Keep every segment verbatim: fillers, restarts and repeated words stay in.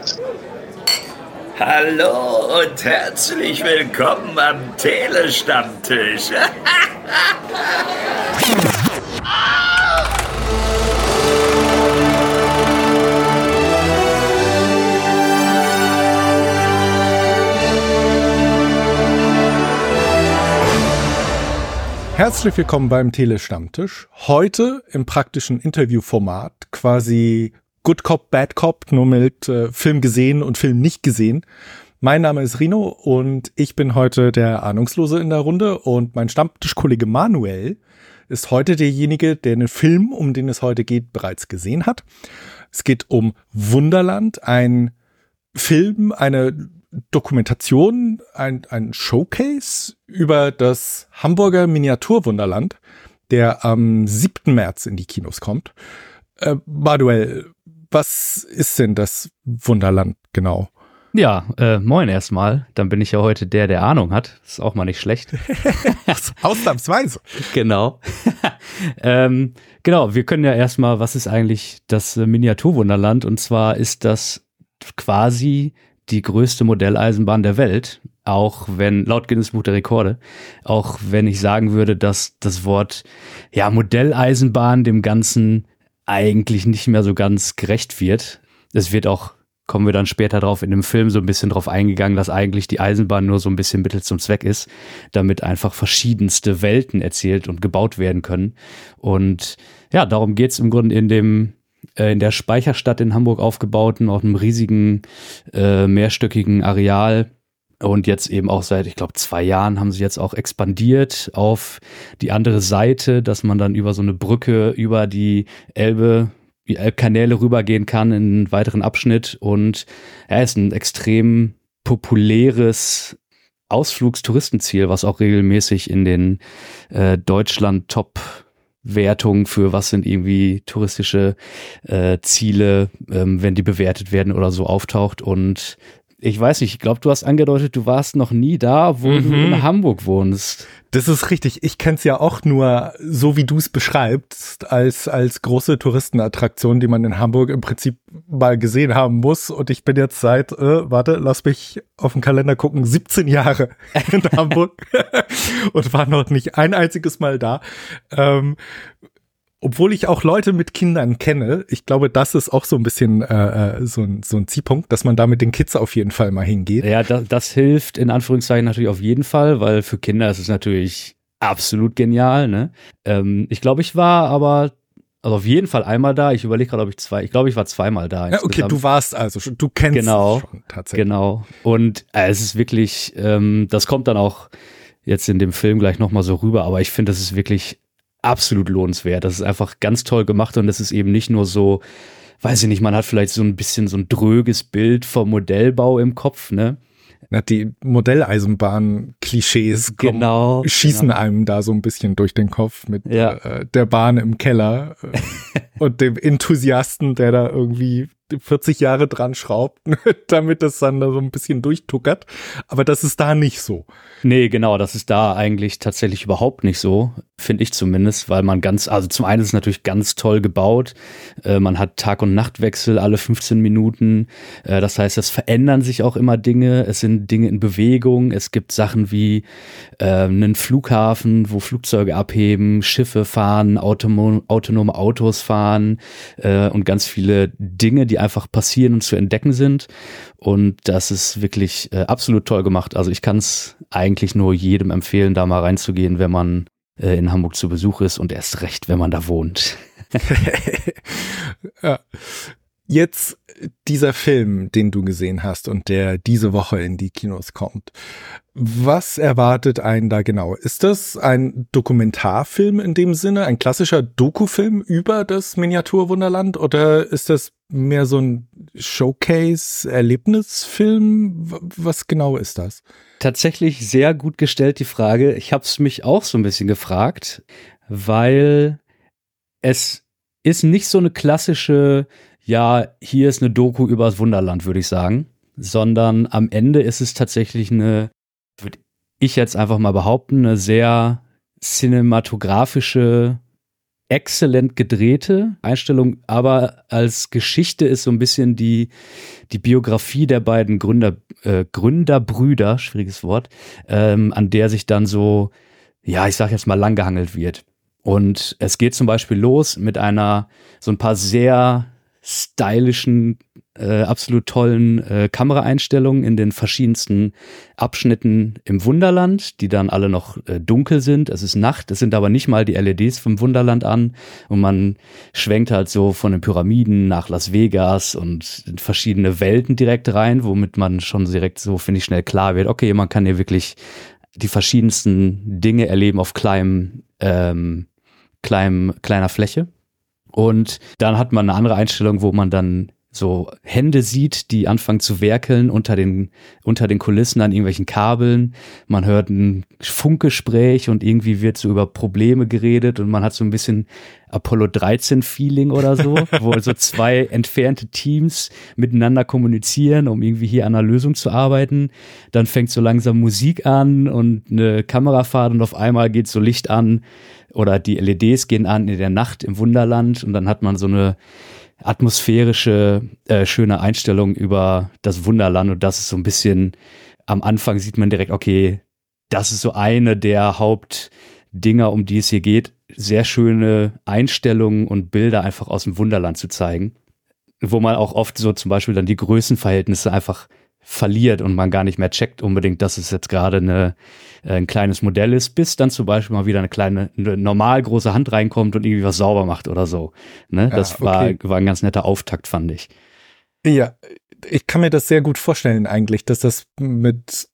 Hallo und herzlich willkommen am Telestammtisch. Herzlich willkommen beim Telestammtisch. Heute im praktischen Interviewformat, quasi Good Cop, Bad Cop, nur mit äh, Film gesehen und Film nicht gesehen. Mein Name ist Rino und ich bin heute der Ahnungslose in der Runde und mein Stammtischkollege Manuel ist heute derjenige, der den Film, um den es heute geht, bereits gesehen hat. Es geht um Wunderland, ein Film, eine Dokumentation, ein, ein Showcase über das Hamburger Miniaturwunderland, der am siebten März in die Kinos kommt. Äh, Manuel, was ist denn das Wunderland genau? Ja, äh, moin erstmal. Dann bin ich ja heute der, der Ahnung hat. Ist auch mal nicht schlecht. Ausnahmsweise. Genau. ähm, genau, wir können ja erstmal, was ist eigentlich das äh, Miniaturwunderland? Und zwar ist das quasi die größte Modelleisenbahn der Welt. Auch wenn, laut Guinness Buch der Rekorde, auch wenn ich sagen würde, dass das Wort ja Modelleisenbahn dem Ganzen eigentlich nicht mehr so ganz gerecht wird. Es wird auch, kommen wir dann später drauf, in dem Film so ein bisschen drauf eingegangen, dass eigentlich die Eisenbahn nur so ein bisschen Mittel zum Zweck ist, damit einfach verschiedenste Welten erzählt und gebaut werden können. Und ja, darum geht's im Grunde in dem, äh, in der Speicherstadt in Hamburg aufgebauten, auf einem riesigen, äh, mehrstöckigen Areal. Und jetzt eben auch seit, ich glaube, zwei Jahren haben sie jetzt auch expandiert auf die andere Seite, dass man dann über so eine Brücke über die Elbe, die Elbkanäle rübergehen kann in einen weiteren Abschnitt. Und er ja, ist ein extrem populäres Ausflugstouristenziel, was auch regelmäßig in den äh, Deutschland-Top-Wertungen für was sind irgendwie touristische äh, Ziele, ähm, wenn die bewertet werden oder so auftaucht. Und ich weiß nicht, ich glaube, du hast angedeutet, du warst noch nie da, wo mhm. du in Hamburg wohnst. Das ist richtig. Ich kenn's ja auch nur, so wie du es beschreibst, als als große Touristenattraktion, die man in Hamburg im Prinzip mal gesehen haben muss. Und ich bin jetzt seit, äh, warte, lass mich auf den Kalender gucken, siebzehn Jahre in Hamburg und war noch nicht ein einziges Mal da. Ähm, Obwohl ich auch Leute mit Kindern kenne, ich glaube, das ist auch so ein bisschen äh, so, ein, so ein Zielpunkt, dass man da mit den Kids auf jeden Fall mal hingeht. Ja, das, das hilft in Anführungszeichen natürlich auf jeden Fall, weil für Kinder ist es natürlich absolut genial. Ne? Ähm, ich glaube, ich war aber also auf jeden Fall einmal da. Ich überlege gerade, ob ich zwei, ich glaube, ich war zweimal da. Ja, okay, du warst also schon, du kennst genau, es schon tatsächlich. Genau, und äh, es ist wirklich, ähm, das kommt dann auch jetzt in dem Film gleich nochmal so rüber, aber ich finde, das ist wirklich absolut lohnenswert. Das ist einfach ganz toll gemacht und es ist eben nicht nur so, weiß ich nicht, man hat vielleicht so ein bisschen so ein dröges Bild vom Modellbau im Kopf, ne? Na, die Modelleisenbahn-Klischees genau, schießen genau. einem da so ein bisschen durch den Kopf mit ja. äh, der Bahn im Keller äh, und dem Enthusiasten, der da irgendwie vierzig Jahre dran schraubt, damit das dann da so ein bisschen durchtuckert. Aber das ist da nicht so. Nee, genau, das ist da eigentlich tatsächlich überhaupt nicht so, finde ich zumindest, weil man ganz, also zum einen ist es natürlich ganz toll gebaut, äh, man hat Tag- und Nachtwechsel alle fünfzehn Minuten, äh, das heißt, es verändern sich auch immer Dinge, es sind Dinge in Bewegung, es gibt Sachen wie äh, einen Flughafen, wo Flugzeuge abheben, Schiffe fahren, autonom, autonome Autos fahren äh, und ganz viele Dinge, die einfach passieren und zu entdecken sind. Und das ist wirklich äh, absolut toll gemacht. Also ich kann es eigentlich nur jedem empfehlen, da mal reinzugehen, wenn man äh, in Hamburg zu Besuch ist und erst recht, wenn man da wohnt. Ja. Jetzt dieser Film, den du gesehen hast und der diese Woche in die Kinos kommt. Was erwartet einen da genau? Ist das ein Dokumentarfilm in dem Sinne, ein klassischer Dokufilm über das Miniaturwunderland oder ist das mehr so ein Showcase-Erlebnisfilm? Was genau ist das? Tatsächlich sehr gut gestellt die Frage. Ich habe es mich auch so ein bisschen gefragt, weil es ist nicht so eine klassische, ja, hier ist eine Doku über das Wunderland, würde ich sagen, sondern am Ende ist es tatsächlich eine, würde ich jetzt einfach mal behaupten, eine sehr cinematografische exzellent gedrehte Einstellung, aber als Geschichte ist so ein bisschen die, die Biografie der beiden Gründer, äh, Gründerbrüder, schwieriges Wort, ähm, an der sich dann so, ja, ich sag jetzt mal, langgehangelt wird. Und es geht zum Beispiel los mit einer, so ein paar sehr stylischen, äh, absolut tollen äh, Kameraeinstellungen in den verschiedensten Abschnitten im Wunderland, die dann alle noch äh, dunkel sind. Es ist Nacht, es sind aber nicht mal die L E Ds vom Wunderland an und man schwenkt halt so von den Pyramiden nach Las Vegas und in verschiedene Welten direkt rein, womit man schon direkt so, finde ich, schnell klar wird, okay, man kann hier wirklich die verschiedensten Dinge erleben auf kleinem, ähm, kleinem, kleiner Fläche. Und dann hat man eine andere Einstellung, wo man dann so Hände sieht, die anfangen zu werkeln unter den, unter den Kulissen an irgendwelchen Kabeln. Man hört ein Funkgespräch und irgendwie wird so über Probleme geredet und man hat so ein bisschen Apollo dreizehn Feeling oder so, wo so zwei entfernte Teams miteinander kommunizieren, um irgendwie hier an einer Lösung zu arbeiten. Dann fängt so langsam Musik an und eine Kamerafahrt und auf einmal geht so Licht an oder die L E Ds gehen an in der Nacht im Wunderland und dann hat man so eine atmosphärische, äh, schöne Einstellung über das Wunderland und das ist so ein bisschen, am Anfang sieht man direkt, okay, das ist so eine der Hauptdinger, um die es hier geht, sehr schöne Einstellungen und Bilder einfach aus dem Wunderland zu zeigen, wo man auch oft so zum Beispiel dann die Größenverhältnisse einfach verliert und man gar nicht mehr checkt unbedingt, dass es jetzt gerade eine, ein kleines Modell ist, bis dann zum Beispiel mal wieder eine kleine, eine normal große Hand reinkommt und irgendwie was sauber macht oder so. Ne? Das ah, okay. war, war ein ganz netter Auftakt, fand ich. Ja, ich kann mir das sehr gut vorstellen eigentlich, dass das mit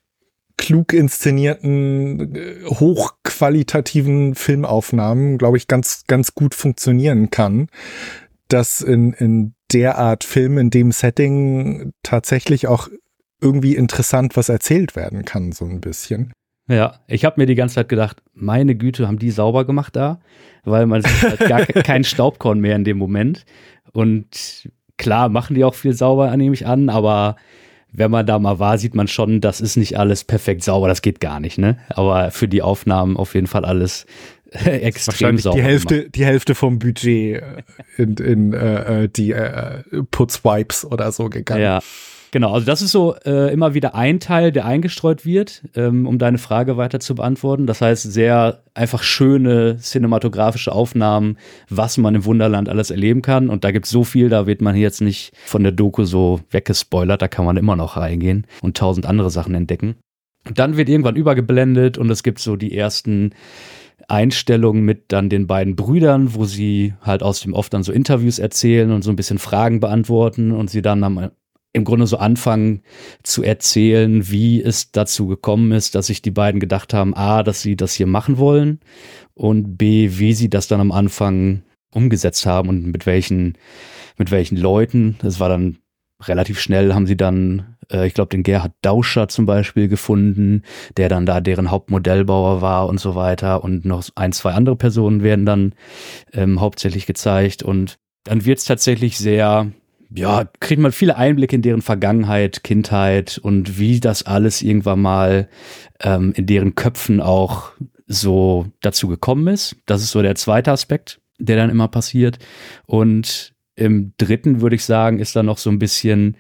klug inszenierten, hochqualitativen Filmaufnahmen, glaube ich, ganz, ganz gut funktionieren kann, dass in, in der Art Film, in dem Setting tatsächlich auch irgendwie interessant was erzählt werden kann, so ein bisschen. Ja, ich habe mir die ganze Zeit gedacht, meine Güte, haben die sauber gemacht da, weil man sieht halt gar kein Staubkorn mehr in dem Moment. Und klar, machen die auch viel sauber, nehme ich an, aber wenn man da mal war, sieht man schon, das ist nicht alles perfekt sauber, das geht gar nicht, ne? Aber für die Aufnahmen auf jeden Fall alles extrem sauber. Die Hälfte, die Hälfte vom Budget in, in äh, die äh, Putzwipes oder so gegangen. Ja, genau. Also das ist so äh, immer wieder ein Teil, der eingestreut wird, ähm, um deine Frage weiter zu beantworten. Das heißt, sehr einfach schöne cinematografische Aufnahmen, was man im Wunderland alles erleben kann. Und da gibt es so viel, da wird man hier jetzt nicht von der Doku so weggespoilert. Da kann man immer noch reingehen und tausend andere Sachen entdecken. Und dann wird irgendwann übergeblendet und es gibt so die ersten Einstellungen mit dann den beiden Brüdern, wo sie halt aus dem Off dann so Interviews erzählen und so ein bisschen Fragen beantworten und sie dann am, im Grunde so anfangen zu erzählen, wie es dazu gekommen ist, dass sich die beiden gedacht haben, A, dass sie das hier machen wollen und B, wie sie das dann am Anfang umgesetzt haben und mit welchen, mit welchen Leuten. Das war dann relativ schnell, haben sie dann, äh, ich glaube, den Gerhard Dauscher zum Beispiel gefunden, der dann da deren Hauptmodellbauer war und so weiter. Und noch ein, zwei andere Personen werden dann ähm, hauptsächlich gezeigt. Und dann wird es tatsächlich sehr, ja, kriegt man viele Einblicke in deren Vergangenheit, Kindheit und wie das alles irgendwann mal ähm, in deren Köpfen auch so dazu gekommen ist. Das ist so der zweite Aspekt, der dann immer passiert. Und im dritten, würde ich sagen, ist da noch so ein bisschen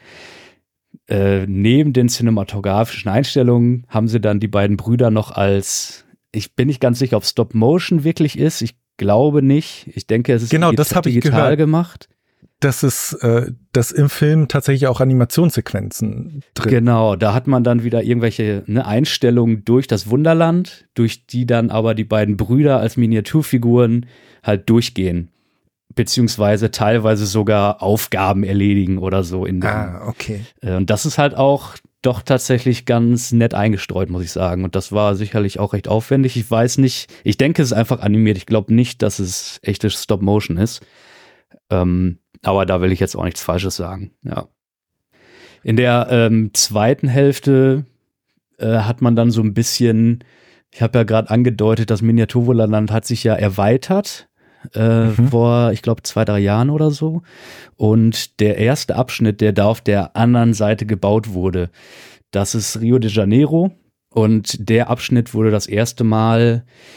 äh, neben den cinematografischen Einstellungen haben sie dann die beiden Brüder noch als, ich bin nicht ganz sicher, ob Stop Motion wirklich ist. Ich glaube nicht. Ich denke, es ist genau, digital, das habe ich digital gehört. gemacht. Dass es, äh, dass im Film tatsächlich auch Animationssequenzen drin. Genau, da hat man dann wieder irgendwelche ne, Einstellungen durch das Wunderland, durch die dann aber die beiden Brüder als Miniaturfiguren halt durchgehen. Beziehungsweise teilweise sogar Aufgaben erledigen oder so. In dem, ah, okay. Und das ist halt auch doch tatsächlich ganz nett eingestreut, muss ich sagen. Und das war sicherlich auch recht aufwendig. Ich weiß nicht, ich denke, es ist einfach animiert. Ich glaube nicht, dass es echtes Stop-Motion ist. Ähm, aber da will ich jetzt auch nichts Falsches sagen. Ja. In der ähm, zweiten Hälfte äh, hat man dann so ein bisschen, ich habe ja gerade angedeutet, das Miniaturwunderland hat sich ja erweitert. Äh, mhm. vor, ich glaube, zwei, drei Jahren oder so. Und der erste Abschnitt, der da auf der anderen Seite gebaut wurde, das ist Rio de Janeiro. Und der Abschnitt wurde das erste Mal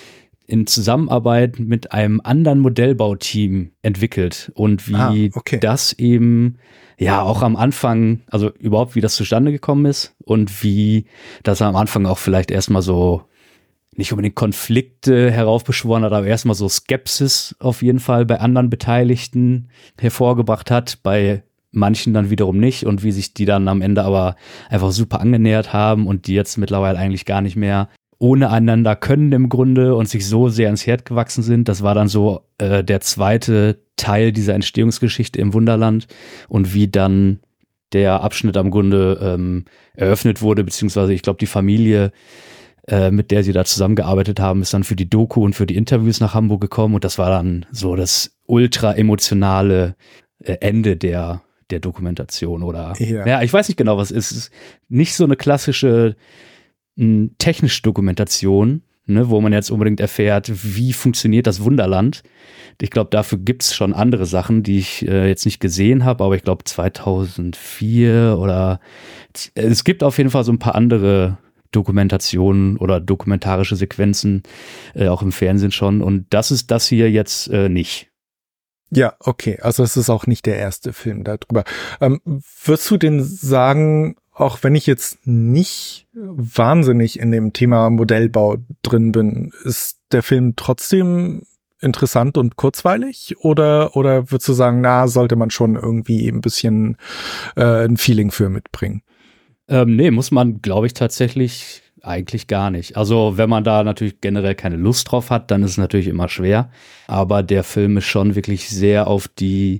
in Zusammenarbeit mit einem anderen Modellbauteam entwickelt und wie ah, okay. das eben ja auch am Anfang, also überhaupt wie das zustande gekommen ist und wie das am Anfang auch vielleicht erstmal so nicht unbedingt Konflikte heraufbeschworen hat, aber erstmal so Skepsis auf jeden Fall bei anderen Beteiligten hervorgebracht hat, bei manchen dann wiederum nicht und wie sich die dann am Ende aber einfach super angenähert haben und die jetzt mittlerweile eigentlich gar nicht mehr ohne einander können im Grunde und sich so sehr ins Herz gewachsen sind. Das war dann so äh, der zweite Teil dieser Entstehungsgeschichte im Wunderland und wie dann der Abschnitt am Grunde ähm, eröffnet wurde, beziehungsweise ich glaube die Familie, äh, mit der sie da zusammengearbeitet haben, ist dann für die Doku und für die Interviews nach Hamburg gekommen und das war dann so das ultra emotionale äh, Ende der der Dokumentation oder ja. ja, ich weiß nicht genau, was es ist. Es ist nicht so eine klassische m, technische Dokumentation, ne, wo man jetzt unbedingt erfährt, wie funktioniert das Wunderland. Ich glaube, dafür gibt's schon andere Sachen, die ich äh, jetzt nicht gesehen habe, aber ich glaube zweitausendvier oder es gibt auf jeden Fall so ein paar andere Dokumentationen oder dokumentarische Sequenzen, äh, auch im Fernsehen schon und das ist das hier jetzt äh, nicht. Ja, okay. Also es ist auch nicht der erste Film darüber. Ähm, würdest du denn sagen, auch wenn ich jetzt nicht wahnsinnig in dem Thema Modellbau drin bin, ist der Film trotzdem interessant und kurzweilig? Oder, oder würdest du sagen, na, sollte man schon irgendwie ein bisschen äh, ein Feeling für mitbringen? Ähm, nee, muss man, glaube ich, tatsächlich eigentlich gar nicht. Also wenn man da natürlich generell keine Lust drauf hat, dann ist es natürlich immer schwer. Aber der Film ist schon wirklich sehr auf die,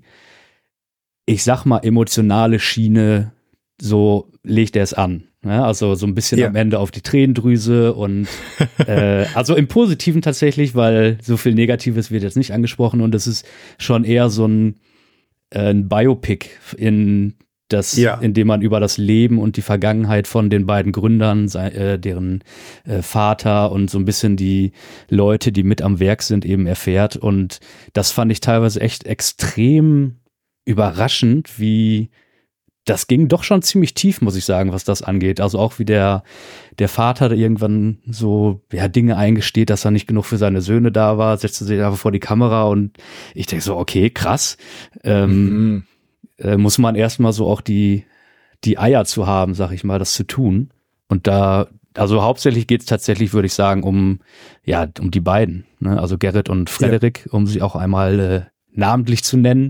ich sag mal, emotionale Schiene, so legt er es an. Ja, also so ein bisschen ja. am Ende auf die Tränendrüse und äh, also im Positiven tatsächlich, weil so viel Negatives wird jetzt nicht angesprochen und es ist schon eher so ein, äh, ein Biopic in das, ja. indem man über das Leben und die Vergangenheit von den beiden Gründern, äh, deren äh, Vater und so ein bisschen die Leute, die mit am Werk sind, eben erfährt. Und das fand ich teilweise echt extrem überraschend, wie das ging doch schon ziemlich tief, muss ich sagen, was das angeht. Also auch wie der, der Vater irgendwann so ja, Dinge eingesteht, dass er nicht genug für seine Söhne da war, setzte sich einfach vor die Kamera und ich denke so, okay, krass. Ähm, mhm. Äh, muss man erstmal so auch die, die Eier zu haben, sag ich mal, das zu tun. Und da, also hauptsächlich geht es tatsächlich, würde ich sagen, um, ja, um die beiden, ne? Also Gerrit und Frederik, ja. um sie auch einmal äh, namentlich zu nennen.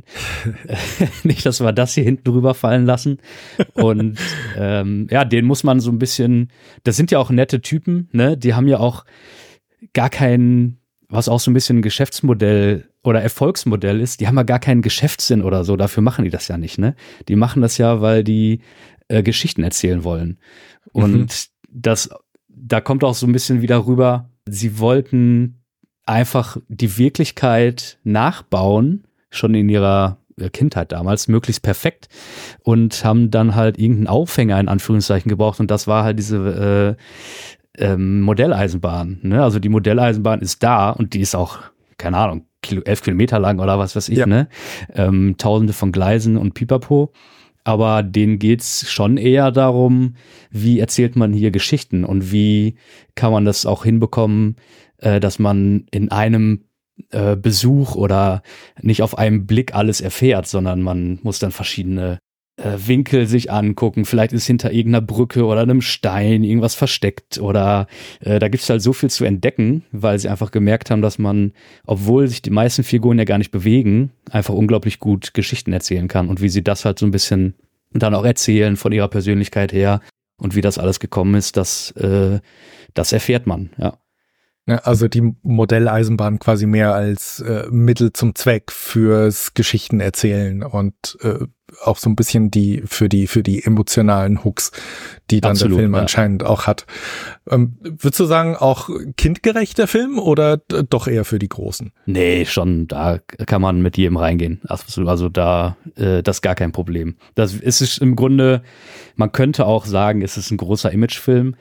Nicht, dass wir das hier hinten drüber fallen lassen. Und ähm, ja, den muss man so ein bisschen, das sind ja auch nette Typen, ne? Die haben ja auch gar keinen, was auch so ein bisschen ein Geschäftsmodell oder Erfolgsmodell ist, die haben ja gar keinen Geschäftssinn oder so, dafür machen die das ja nicht, ne? Die machen das ja, weil die äh, Geschichten erzählen wollen. Und mhm. das, da kommt auch so ein bisschen wieder rüber, sie wollten einfach die Wirklichkeit nachbauen, schon in ihrer Kindheit damals, möglichst perfekt und haben dann halt irgendeinen Aufhänger in Anführungszeichen gebraucht und das war halt diese äh, ähm, Modelleisenbahn, ne? Also die Modelleisenbahn ist da und die ist auch, keine Ahnung, Kilo, elf Kilometer lang oder was weiß ich, ja. ne? Ähm, Tausende von Gleisen und Pipapo. Aber denen geht's schon eher darum, wie erzählt man hier Geschichten und wie kann man das auch hinbekommen, äh, dass man in einem äh, Besuch oder nicht auf einen Blick alles erfährt, sondern man muss dann verschiedene äh, Winkel sich angucken. Vielleicht ist hinter irgendeiner Brücke oder einem Stein irgendwas versteckt oder äh, da gibt's halt so viel zu entdecken, weil sie einfach gemerkt haben, dass man, obwohl sich die meisten Figuren ja gar nicht bewegen, einfach unglaublich gut Geschichten erzählen kann und wie sie das halt so ein bisschen dann auch erzählen von ihrer Persönlichkeit her und wie das alles gekommen ist, das, äh, das erfährt man, ja. Also die Modelleisenbahn quasi mehr als äh, Mittel zum Zweck fürs Geschichtenerzählen und äh, auch so ein bisschen die für die für die emotionalen Hooks, die dann Absolut, der Film ja. anscheinend auch hat. Ähm, würdest du sagen, auch kindgerechter Film oder d- doch eher für die Großen? Nee, schon, da kann man mit jedem reingehen. Also, also da, äh, das ist gar kein Problem. Das ist es im Grunde, man könnte auch sagen, es ist ein großer Imagefilm.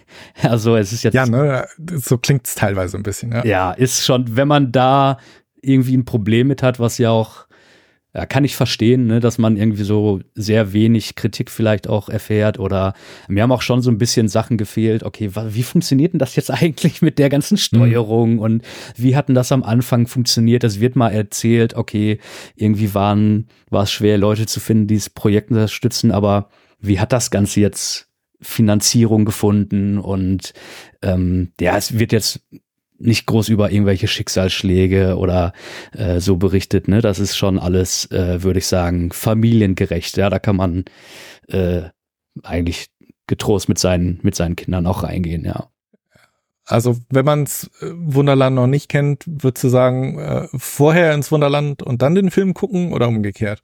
Also es ist jetzt. Ja, ne, so klingt es teilweise ein bisschen, ja. Ja, ist schon, wenn man da irgendwie ein Problem mit hat, was ja auch Ja, kann ich verstehen, ne, dass man irgendwie so sehr wenig Kritik vielleicht auch erfährt oder mir haben auch schon so ein bisschen Sachen gefehlt. Okay, wie funktioniert denn das jetzt eigentlich mit der ganzen Steuerung mhm. und wie hat denn das am Anfang funktioniert? Es wird mal erzählt, okay, irgendwie waren, war es schwer, Leute zu finden, die das Projekt unterstützen, aber wie hat das Ganze jetzt Finanzierung gefunden? Und ähm, ja, es wird jetzt nicht groß über irgendwelche Schicksalsschläge oder äh, so berichtet, ne? Das ist schon alles, äh, würde ich sagen, familiengerecht. Ja, da kann man äh, eigentlich getrost mit seinen mit seinen Kindern auch reingehen, ja. Also wenn man's Wunderland noch nicht kennt, würdest du sagen, äh, vorher ins Wunderland und dann den Film gucken oder umgekehrt?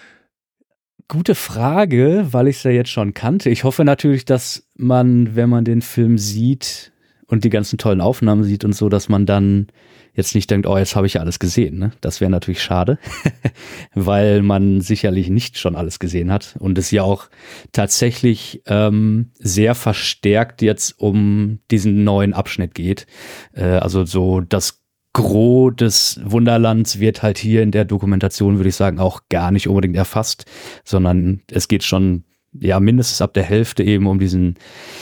Gute Frage, weil ich es ja jetzt schon kannte. Ich hoffe natürlich, dass man, wenn man den Film sieht und die ganzen tollen Aufnahmen sieht und so, dass man dann jetzt nicht denkt, oh, jetzt habe ich ja alles gesehen. Ne? Das wäre natürlich schade, weil man sicherlich nicht schon alles gesehen hat und es ja auch tatsächlich ähm, sehr verstärkt jetzt um diesen neuen Abschnitt geht. Äh, also so das Gros des Wunderlands wird halt hier in der Dokumentation, würde ich sagen, auch gar nicht unbedingt erfasst, sondern es geht schon ja mindestens ab der Hälfte eben um diesen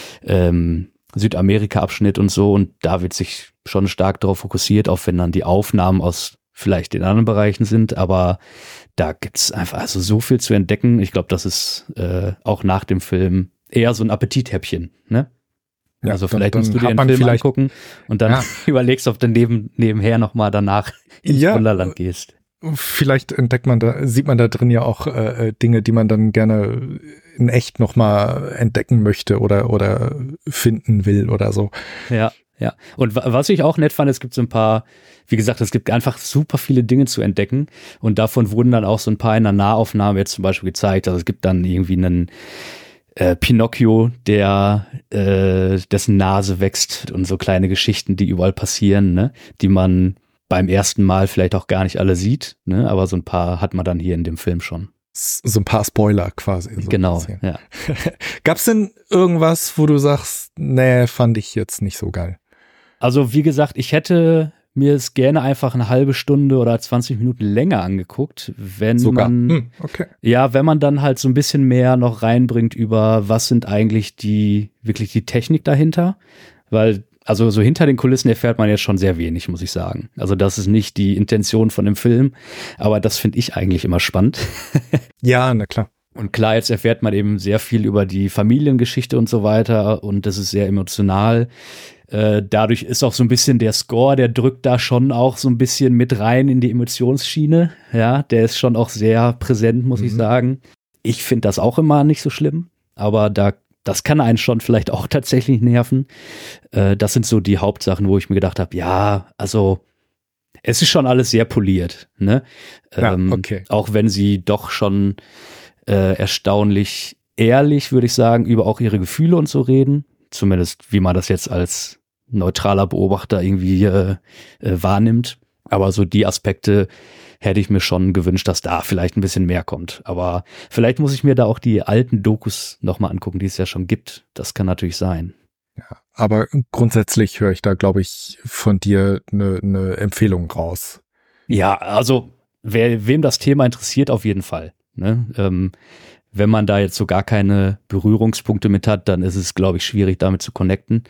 ähm, Südamerika-Abschnitt und so und da wird sich schon stark darauf fokussiert, auch wenn dann die Aufnahmen aus vielleicht den anderen Bereichen sind, aber da gibt's einfach also so viel zu entdecken. Ich glaube, das ist äh, auch nach dem Film eher so ein Appetithäppchen, ne? Ja, also vielleicht dann, dann musst du dir den Film angucken und dann ja. überlegst, ob du neben, nebenher nochmal danach ins ja, Wunderland gehst. Vielleicht entdeckt man da, sieht man da drin ja auch äh, Dinge, die man dann gerne in echt nochmal entdecken möchte oder oder finden will oder so. Ja, ja. Und was ich auch nett fand, es gibt so ein paar, wie gesagt, es gibt einfach super viele Dinge zu entdecken und davon wurden dann auch so ein paar in der Nahaufnahme jetzt zum Beispiel gezeigt. Also es gibt dann irgendwie einen äh, Pinocchio, der äh, dessen Nase wächst und so kleine Geschichten, die überall passieren, ne, die man beim ersten Mal vielleicht auch gar nicht alle sieht, ne, aber so ein paar hat man dann hier in dem Film schon. So ein paar Spoiler quasi. So genau, ja. Gab's denn irgendwas, wo du sagst, nee, fand ich jetzt nicht so geil? Also wie gesagt, ich hätte mir es gerne einfach eine halbe Stunde oder zwanzig Minuten länger angeguckt, wenn Sogar. man, hm, okay. ja, wenn man dann halt so ein bisschen mehr noch reinbringt über, was sind eigentlich die, wirklich die Technik dahinter, weil also so hinter den Kulissen erfährt man jetzt schon sehr wenig, muss ich sagen. Also das ist nicht die Intention von dem Film, aber das finde ich eigentlich immer spannend. Ja, na klar. Und klar, jetzt erfährt man eben sehr viel über die Familiengeschichte und so weiter und das ist sehr emotional. Äh, dadurch ist auch so ein bisschen der Score, der drückt da schon auch so ein bisschen mit rein in die Emotionsschiene. Ja, der ist schon auch sehr präsent, muss mhm. ich sagen. Ich finde das auch immer nicht so schlimm, aber da das kann einen schon vielleicht auch tatsächlich nerven. Äh, das sind so die Hauptsachen, wo ich mir gedacht habe, ja, also es ist schon alles sehr poliert, ne? Ähm, ja, okay. Auch wenn sie doch schon äh, erstaunlich ehrlich, würde ich sagen, über auch ihre Gefühle und so reden. Zumindest, wie man das jetzt als neutraler Beobachter irgendwie äh, äh, wahrnimmt. Aber so die Aspekte hätte ich mir schon gewünscht, dass da vielleicht ein bisschen mehr kommt. Aber vielleicht muss ich mir da auch die alten Dokus nochmal angucken, die es ja schon gibt. Das kann natürlich sein. Ja, aber grundsätzlich höre ich da, glaube ich, von dir eine ne Empfehlung raus. Ja, also wer, wem das Thema interessiert, auf jeden Fall. Ne? Ähm, wenn man da jetzt so gar keine Berührungspunkte mit hat, dann ist es, glaube ich, schwierig, damit zu connecten.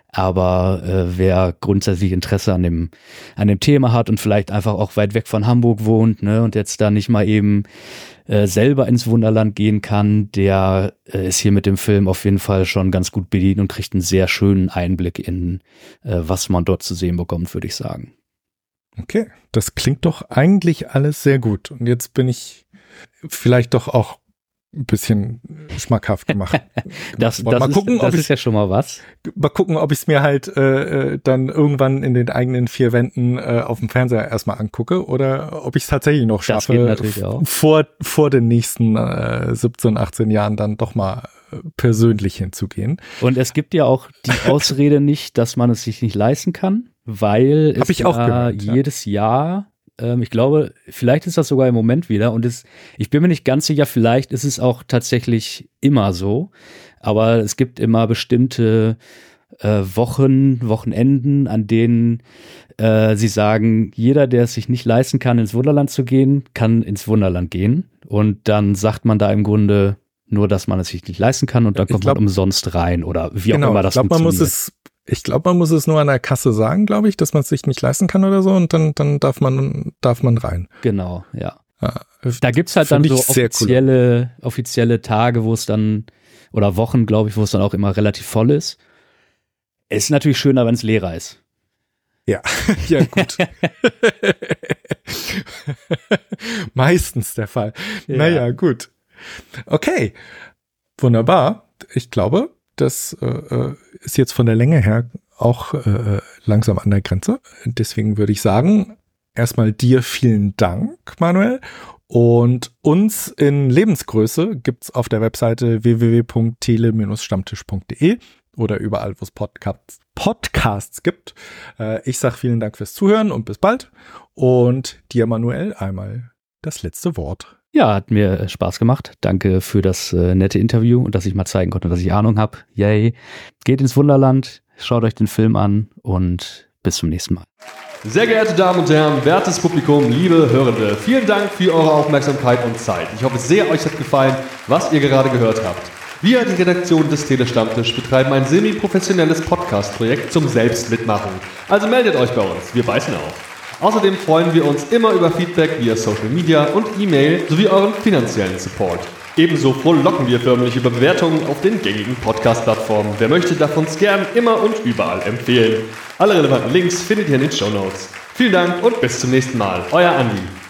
Aber äh, wer grundsätzlich Interesse an dem an dem Thema hat und vielleicht einfach auch weit weg von Hamburg wohnt, ne, und jetzt da nicht mal eben äh, selber ins Wunderland gehen kann, der äh, ist hier mit dem Film auf jeden Fall schon ganz gut bedient und kriegt einen sehr schönen Einblick in, äh, was man dort zu sehen bekommt, würde ich sagen. Okay, das klingt doch eigentlich alles sehr gut. Und jetzt bin ich vielleicht doch auch ein bisschen schmackhaft gemacht. das mal das, gucken, ist, das ob ist ja schon mal was. Mal gucken, ob ich es mir halt äh, dann irgendwann in den eigenen vier Wänden äh, auf dem Fernseher erstmal angucke oder ob ich es tatsächlich noch schaffe, natürlich auch. vor vor den nächsten äh, siebzehn, achtzehn Jahren dann doch mal äh, persönlich hinzugehen. Und es gibt ja auch die Ausrede nicht, dass man es sich nicht leisten kann, weil Hab es ich auch ja gehört, ja. jedes Jahr ich glaube, vielleicht ist das sogar im Moment wieder und es, ich bin mir nicht ganz sicher, vielleicht ist es auch tatsächlich immer so, aber es gibt immer bestimmte äh, Wochen, Wochenenden, an denen äh, sie sagen, jeder, der es sich nicht leisten kann, ins Wunderland zu gehen, kann ins Wunderland gehen. Und dann sagt man da im Grunde nur, dass man es sich nicht leisten kann und dann kommt glaub, man umsonst rein oder wie genau, auch immer das ich glaub, funktioniert. Man muss es, ich glaube, man muss es nur an der Kasse sagen, glaube ich, dass man es sich nicht leisten kann oder so und dann, dann darf man, darf man rein. Genau, ja. ja da gibt's halt dann so offizielle, cool. offizielle Tage, wo es dann, oder Wochen, glaube ich, wo es dann auch immer relativ voll ist. Es ist natürlich schöner, wenn es leerer ist. Ja, ja gut. Meistens der Fall. Ja. Naja, gut. Okay, wunderbar. Ich glaube, das äh, ist jetzt von der Länge her auch äh, langsam an der Grenze. Deswegen würde ich sagen, erstmal dir vielen Dank, Manuel. Und uns in Lebensgröße gibt's auf der Webseite w w w punkt tele Bindestrich stammtisch punkt de oder überall, wo es Podcasts, Podcasts gibt. Äh, ich sage vielen Dank fürs Zuhören und bis bald. Und dir, Manuel, einmal das letzte Wort. Ja, hat mir Spaß gemacht. Danke für das äh, nette Interview und dass ich mal zeigen konnte, dass ich Ahnung habe. Yay. Geht ins Wunderland, schaut euch den Film an und bis zum nächsten Mal. Sehr geehrte Damen und Herren, wertes Publikum, liebe Hörende, vielen Dank für eure Aufmerksamkeit und Zeit. Ich hoffe sehr, euch hat gefallen, was ihr gerade gehört habt. Wir, die Redaktion des Telestammtisch, betreiben ein semi-professionelles Podcast-Projekt zum Selbstmitmachen. Also meldet euch bei uns, wir beißen auf. Außerdem freuen wir uns immer über Feedback via Social Media und E-Mail sowie euren finanziellen Support. Ebenso frohlocken wir förmlich über Bewertungen auf den gängigen Podcast-Plattformen. Wer möchte, darf uns gern immer und überall empfehlen. Alle relevanten Links findet ihr in den Shownotes. Vielen Dank und bis zum nächsten Mal. Euer Andi.